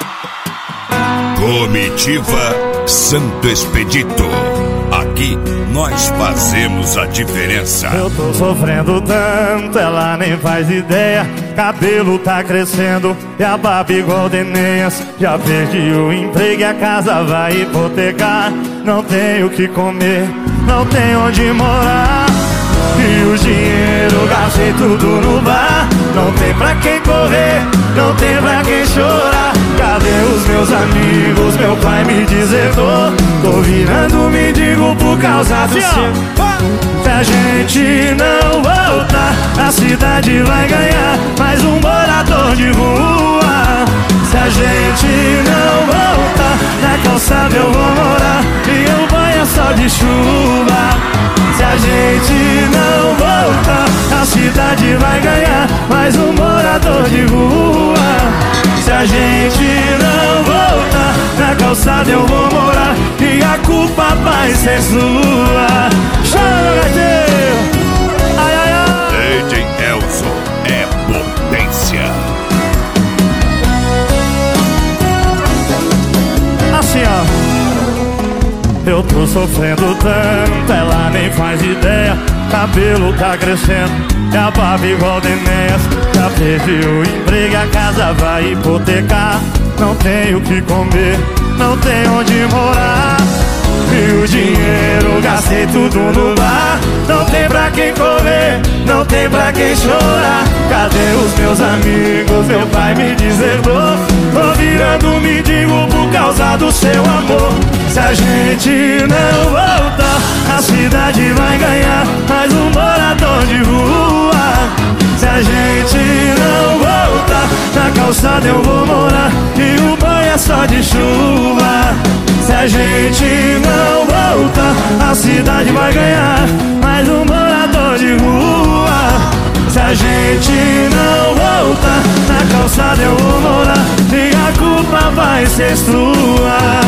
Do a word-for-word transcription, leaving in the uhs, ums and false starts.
Comitiva Santo Expedito. Aqui nós fazemos a diferença. Eu tô sofrendo tanto, ela nem faz ideia. Cabelo tá crescendo e a barba igual de Enéas. Já perdi o emprego e a casa vai hipotecar. Não tenho o que comer, não tenho onde morar. E o dinheiro gastei tudo no bar. Não tem pra quem correr, não tem pra quem chorar. Cadê os meus amigos? Meu pai me desertou. Tô virando mendigo por causa do seu. Se a gente não voltar, a cidade vai ganhar mais um morador de rua. Se a gente não voltar, na calçada eu vou morar e o banho é só de chuva. Se a gente não voltar, a cidade vai ganhar mais um morador de rua. Se a gente não voltar, na calçada eu vou morar e a culpa vai ser sua. Chama, gaiteiro! Ai, ai, ai! D J Elson é potência. Assim, ó. Eu tô sofrendo tanto, ela nem faz ideia. Cabelo tá crescendo e a barba igual de Enéas. Já perdi o emprego e a casa vai hipotecar. Não tenho o que comer, não tenho onde morar. E o dinheiro gastei tudo no bar. Não tem pra quem correr, não tem pra quem chorar. Cadê os meus amigos? Meu pai me desertou. Tô virando mendigo por causa do seu amor. Se a gente não voltar, a cidade vai ganhar mais um morador de rua. Se a gente não voltar, na calçada eu vou morar e o banho é só de chuva. Se a gente não voltar, a cidade vai ganhar mais um morador de rua. Se a gente não voltar, na calçada eu vou morar e a culpa vai ser sua.